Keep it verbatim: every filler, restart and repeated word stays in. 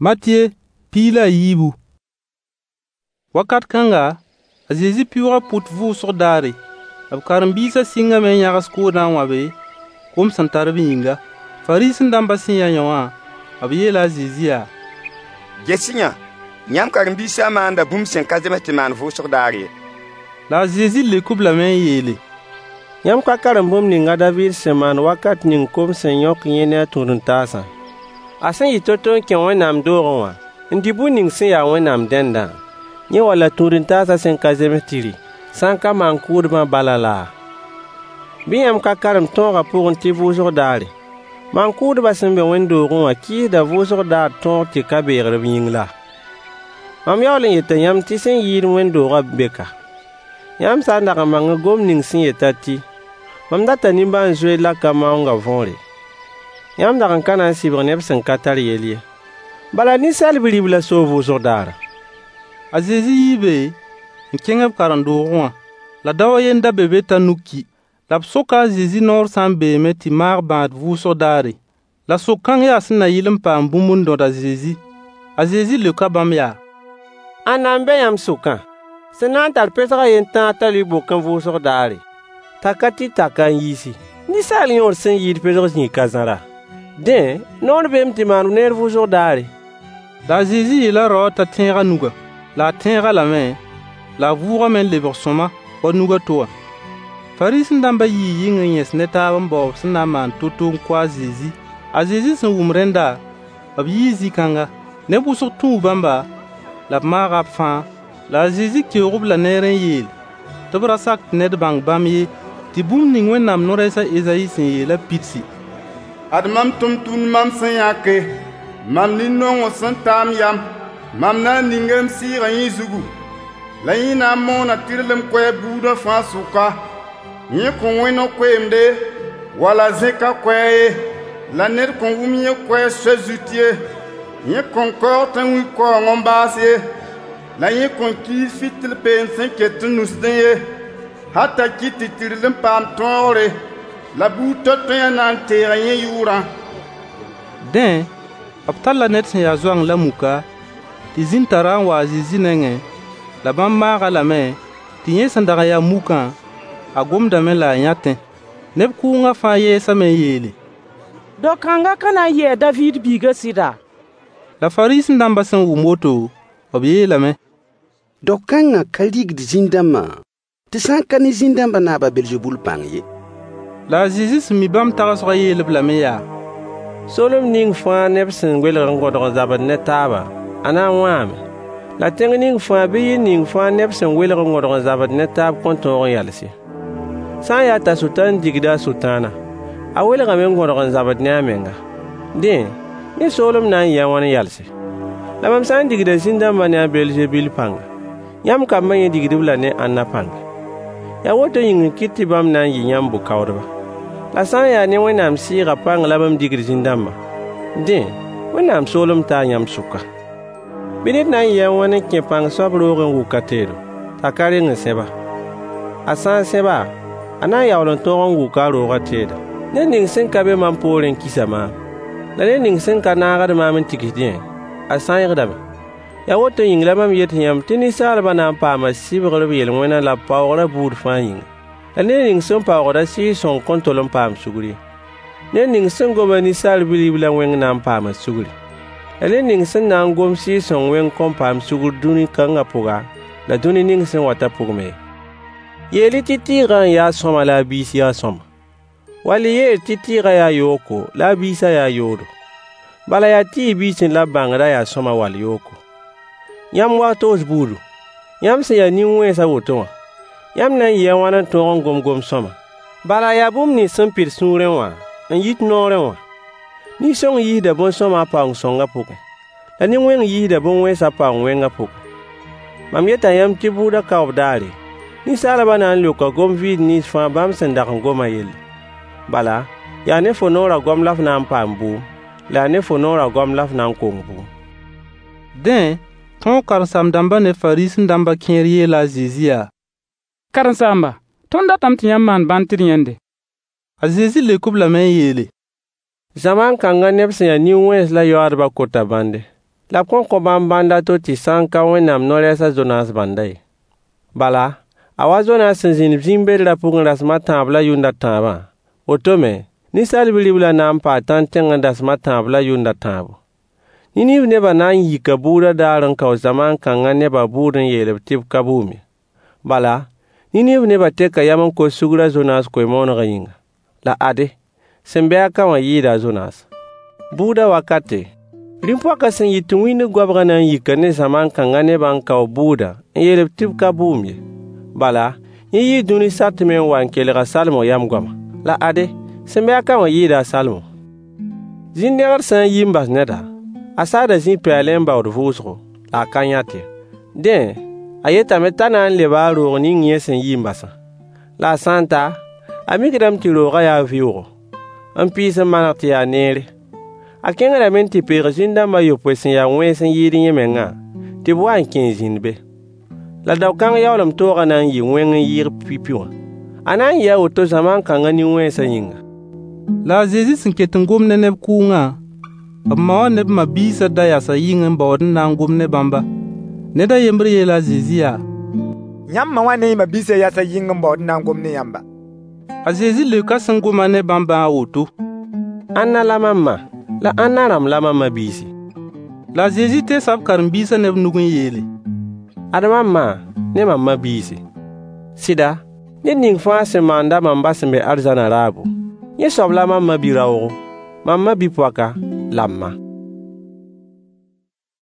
Matthieu pila yibu. Wakat kanga a Jésus piuga put vʋʋsg daare. B karen-biisã sɩngame n yãgs koodã n wa be kom sẽn tar b yĩnga. Fariisẽ-dãmbã sẽn yã yã wã, b yeela a Zezi yaa: Ges-yã, yãmb karen-biisã maanda bũmb sẽn ka zems tɩ maan vʋʋsg daar ye. La a Zezi leok b lame n yeele: Yãmb ka karem bũmb ning a Daviid sẽn maan wakat ning kom sẽn yõk yẽ ne a tũud-n-taasã. A sẽn yɩ to-to n kẽ Wẽnnaam doogẽ wã, n dɩ bũmb ning sẽn yaa Wẽnnaam dẽndã, yẽ walla tũud-n-taasã sẽn ka zems tɩrɩ sã n ka maan kʋʋdbã bala laa? Bɩ yãmb ka karem tõogã pʋgẽ tɩ vʋʋsg daare, maan kʋʋdbã sẽn be wẽn-doogẽ wã kɩɩsda vʋʋsg daar tõog tɩ ka beegr b yĩng la. Mam yaool n yeta yãmb tɩ sẽn yɩɩd wẽn-doogã beka. Yãmb sã n dag n bãng gom ning sẽn yeta tɩ mam data nimbãan-zoe la ka maoongã võore. Yãmb dag n ka na n sɩbg neb sẽn ka tar yell ye. Bala ninsaal bi-rib la soo vʋʋsg daara. A Zezi yiibe n kẽng b karen-doogẽ wã, la dao a yen da be be t'a nuki. La b soka a Zezi noor sã n beeme tɩ maag bãad vʋʋsg daare. La sok-kãng yaa sẽn na yɩl n paam bũmb n dõd a Zezi. A Zezi leoka bãmb yaa: Ãnna n be yãmb sʋkã sẽn na n tar pesga yen-tãag t'a lʋɩ bʋk n vʋʋsg daare, t'a ka tɩ taka n yiisi? Ninsaal yõor sẽn yɩɩd pesg zĩig ka zãra. Dẽ, noor beem tɩ maan neer vʋʋsg daare. La a Zezi yeela rao t'a tẽega nuga, la a tẽega lame, la a vʋʋgame n lebg sõma wa nuga to wã. Fariisẽ-dãmbã yii yɩng n yẽs ne taab n baoob sẽn na n maan to-to n kʋ a Zezi. A Zezi sẽn wʋm rẽnda, b yii zĩ-kãnga. Neb wʋsg tũu bãmba, la b maaga b fãa. La a Zezi keoog-b la neer n yeel tɩ b ra sak tɩ ned bãng bãmb ye, tɩ bũmb ning Wẽnnaam no-rɛɛsã Ezayi sẽn yeelã pidsi: Ad mam tʋm-tʋmd mam sẽn yãke, mam nin-nong sẽn taam yam, mam na n ning m sɩɩgã yẽ zugu, la yẽ na n moona tɩrlem koɛɛ buudã fãa sʋka. Yẽ kõn wẽn koeemde, wala zẽka koɛɛ ye, la ned kõn wʋm yẽ koɛɛ soɛ zut ye. Yẽ kõn kaoog tɩ wĩ kaoong n baas ye, la yẽ kõn kiis fitl peen sẽn ket n nusdẽ ye, hata kɩt tɩ tɩrl n paam tõogre, la buud to-tõyã na n teega yẽ yʋʋrã. Dẽ, b tar la ned sẽn yaa zoang la muka, tɩ zĩn tara n wa a Zezi nengẽ, la bãmb maaga lame tɩ yẽ sẽn dag n yaa mukã, a gomdame la a yãtẽ. Neb kʋʋngã fãa yɛɛsame n yeele: Dao-kãngã ka na n yɩ a Daviid biigã sɩda? La Fariisẽ-dãmbã sẽn wʋm woto, b yeelame: Dao-kãngã ka rigd zĩn-dãmbã, tɩ sã n ka ne zĩn-dãmbã naaba Belzebul pãng ye. La a Zezi sẽn mi bãmb tagsgã yeel-b lame yaa: Soolem ning fãa neb sẽn welg n gõdg n zabd ne taaba, a na n wãame. La tẽng ning fãa bɩ yɩ ning fãa neb sẽn welg n gõdg n zabd ne taab kõn tõog n yɛls ye. Sã n yaa t'a Sʋtãan digda a Sʋtãana, a welgame n gõdg n zabd ne a menga. Dẽ, yẽ soolem na n yɩ a wãn yɛlse. La mam sã n digda zĩn-dãmbã ne a Belzebil pãnga, yãmb kambã yẽ digd-b la ne ãnna pãnga? Yaa woto yĩng n kɩt tɩ bãmb na n yɩ yãmb bʋ-kaoodba. La sã n yaa ne Wẽnnaam sɩɩgã pãng la bãmb digd zĩn-dãmbã, dẽ, Wẽnnaam soolem taa yãmb sʋka. Bɩ ned na n yɩ a wãn n kẽ pãng soab roog n wʋka teedo, t'a ka reng n sẽba. A sã n sẽba, a na n yaool n tõog n wʋka a roogã teeda. Ned ning sẽn ka be mam poorẽ n kisa maam, la ned ning sẽn ka naagd maam n tigsdẽ, a sãyegdame. Yaa woto yĩng la mam yet yãmb tɩ ninsaalbã na n paama sɩbgr b yel-wẽnã la b paoogra buud fãa yĩnga. La ned ning sẽn paoogda sɩɩg-sõng kõn tol n paam sugr ye. Ned ning sẽn goma ninsaal bi-rib la wẽng na n paama sugri. La ned ning sẽn na n gom sɩɩg-sõng wẽng kõn paam sugr dũni kãngã pʋga la dũni ning sẽn wata pʋgme ye. Yeeli tɩ tɩɩgã n yaa sõma la a biis yaa sõma, wall yeel tɩ tɩɩgã yaa yooko la a biisã yaa yoodo. Bala yaa tɩ y biisẽ la b bãngda yaa sõma wall yooko. Yãmb wa toos buudu, yãmb sẽn yaa nin-wẽnsã woto wã, yãmb na n yɩ a wãn n tõog n gom-gom sõma. Bala yaa bũmb nins sẽn pid sũurẽ wã n yit noorẽ wã. Nin-sõng yiisda bõn-sõma a paoong-sõngã pʋgẽ, la nin-wẽng yiisda bõn-wẽnsã a paoong-wẽngã pʋgẽ. Mam yeta yãmb tɩ buudã kaoob daare, ninsaalbã na n loka gom-vɩɩd nins fãa bãmb sẽn dag n goma yelle. Bala, yaa ne fo noorã goam la f na n paam buum, la yaa ne fo noorã goam la f na n kong buum. Dẽ, tõog karen-saam-dãmbã ne Fariisẽ-dãmbã kẽer yeela a Zezi yaa: Karen-saamba, tõnd datame tɩ yãmb maan bãn tɩ d yẽnde. A Zezi leok-b lame n yeele: Zamaan kãngã neb sẽn yaa nin-wẽns la yaoodbã kota bãnde, La kon ko ban banda to ti san ka Wẽnnaam no-rɛɛsã Zonas bãnda ye. Bala, a wa Zonas sẽn zĩnd zĩm-beelrã pʋgẽ rasmã tãab la yʋnda tãabã. Woto me, Ninsaal Bi-riblã na n paa tãn tẽng n dasmã tãab la yʋnda tãabo. Niniv nebã na n yika buudã daar n kao zamaan kãngã nebã buud n yeel-b tɩ b ka buum ye. Bala, Niniv nebã teka yam n kos sugrã Zonas koe-moonegã yĩnga. La ade, sẽn bɩ a ka wã yɩɩda a Zonas. Buudã wakate, rĩm-poakã sẽn yɩ tɩ wĩnd goabgã na n yika ne zamaan kãngã nebã n kao buudã n yeel-b tɩ b ka buum ye. Bala, yẽ yɩɩ dũni satame n wa n kelga salmo yam goama. La ade, sẽn bɩ a ka wã yɩɩda a salmo. Zĩn-negd sã n yi n bas neda, a saada zĩ-pɛɛle n baood vʋʋsgo, la a ka yãt ye. Dẽ, a yetame t'a na n leb a roog ning yẽ sẽn yi n basã. La a sã n ta, a mikdame tɩ roogã yaa vɩʋʋgo, n pɩɩs n maneg tɩ yaa neere. A kẽngdame tɩ peeg zĩn-dãmbã yopoe sẽn yaa wẽns n yɩɩd yẽ mengã, tɩ b wa n kẽ zĩnd be. La dao-kãng yaoolem toogã na n yɩ wẽng n yɩɩg pipi wã. A na n yɩ a woto zamaan kãngã nin-wẽnsã yĩnga. La a Zezi sẽn ket n gom ne neb kʋʋngã, b ma wã neb ma-biisã da yasa yĩng n baood n na n gom ne bãmba. Ned a yembr yeela a Zezi yaa: Yãmb ma wã ne y ma-biisã yasa yĩng n baood n na n gom ne yãmba. A Zezi leoka sẽn goma ne bãmbã a woto: Ãnna la mam ma, la ãnna rãmb la mam ma-biisi? La a Zezi teesa b karen-biisã neb nug n yeele: Ad mam ma ne mam ma-biisi. Sɩda, ned ning fãa sẽn maanda mam ba sẽn be arzãnã raabo, yẽ soab la mam ma-bi-raoogo, mam ma-bi-poaka la m ma.